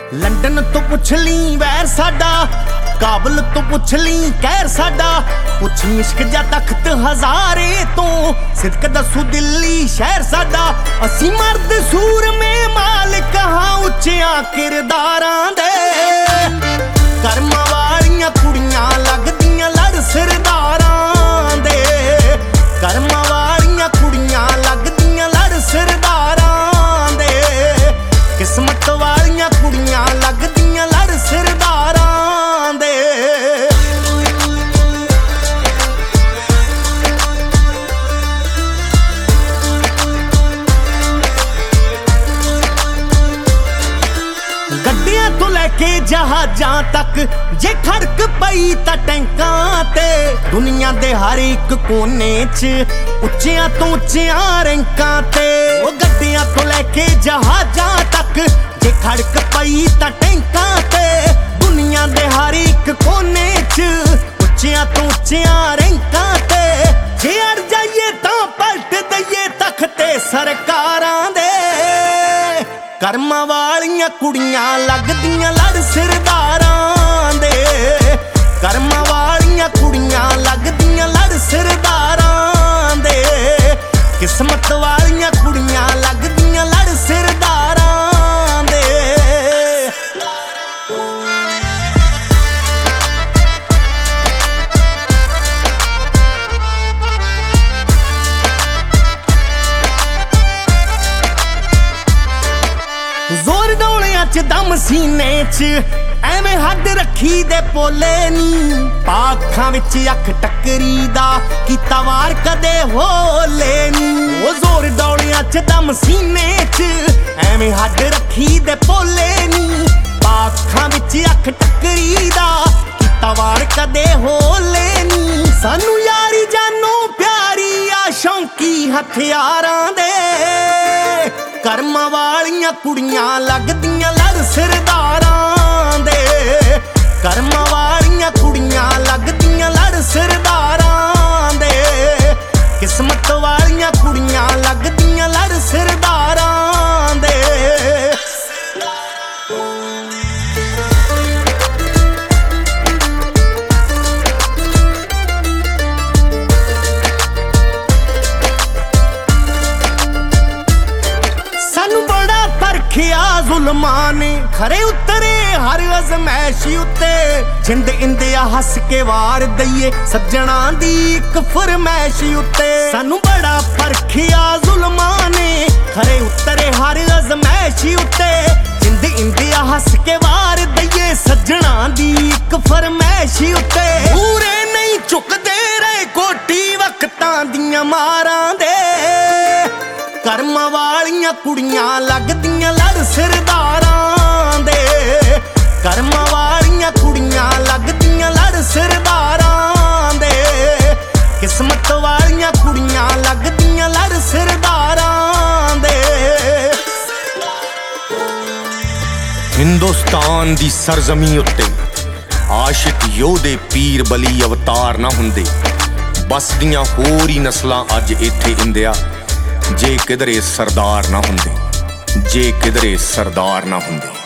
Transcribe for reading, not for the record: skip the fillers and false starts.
London तो पुछ ली वैर साडा, काबल तो पुछ ली कहर साडा। पुछी इश्क जा तख्त हजारे तो सिदक दसू दिल्ली शहर साडा। असी मर्द सूर में मालिक हाँ उच्चियां किरदारां दे। कर्मां वालियां कुड़ियां लगदियां लड़ सिरदारां दे। कर्मां वालियां कुड़ियां लगदियां लड़ सिरदारां दे। किस्मत वालियां कुड़ियां लगदियां लड़ सिरदारां दे। गड्डियां तो लैके जहाजां तक जे खड़क पई तां टैंकां ते। दुनिया दे हर एक कोने च उच्चियां तो उच्चियां रैंकां ते। ओ गड्डियां तो लैके जहाजां तक जे खड़क पई तां टैंकां ते। दुनिया दे हर एक कोने च उच्चियां तो उच्चियां रैंकां ते। जे अड़ जाइए तां पलट दईए तख्ते सरकारां दे। कर्मां वालियां कुड़ियां लगदियां लड़ सिरदारां दे। कर्मां वालियां कुड़ियां लगदियां लड़ सिरदारां दे। किस्मत वालियां कुड़ियां लगदियां लड़ सिरदारां दे। जोर डोलियां च दम सीने च एवें हड्ड रखी दे पोले नी। पाखां विच अख टकरी दा कीता वार कदे होले नी। ओ जोर डोलियां च दम सीने च एवें हड्ड रखी दे पोले नी। पाखां विच अख टकरी दा कीता वार कदे होले नी। सानू यारी जानो प्यारी आ शौंकी हथियारां दे। कर्मां वालियां कुड़ियां लगदियां लड़ सिरदारां दे। कर्मां वालियां कुड़ियां लगदियां लड़ सिरदारां दे। किस्मत वालियां कुड़ियां लगदियां लड़ सिरदारां दे। सानू बड़ा परखिया जुल्मां ने खरे उतरे हर अजमैश उत्ते। जिंद इंदिया हस के वार दईए सज्जणा दी इक फरमैश उत्ते। सानू बड़ा परखिया जुल्मां ने खरे उतरे हर अजमैश उत्ते। जिंद इंदिया हस के वार दईए सज्जणा दी इक फरमैश उत्ते। पूरे नहीं चुकदे रहे कोटी वक्तां दियां मारां दे। कर्मां वालियां कुड़ियां लगदियां लड़ सिरदारां दे। कर्मां वालियां कुड़ियां लगदियां लड़ सिरदारां दे। किस्मत वालियां कुड़ियां लगदियां लड़ सिरदारां दे। हिंदुस्तान दी सरजमी उत्ते आशिक योधे पीर बली अवतार ना हुंदे। बसदियां होर ही नस्लां अज इत्थे इंदिया जे किधरे सरदार ना हुंदे। जे किधरे सरदार ना हुंदे।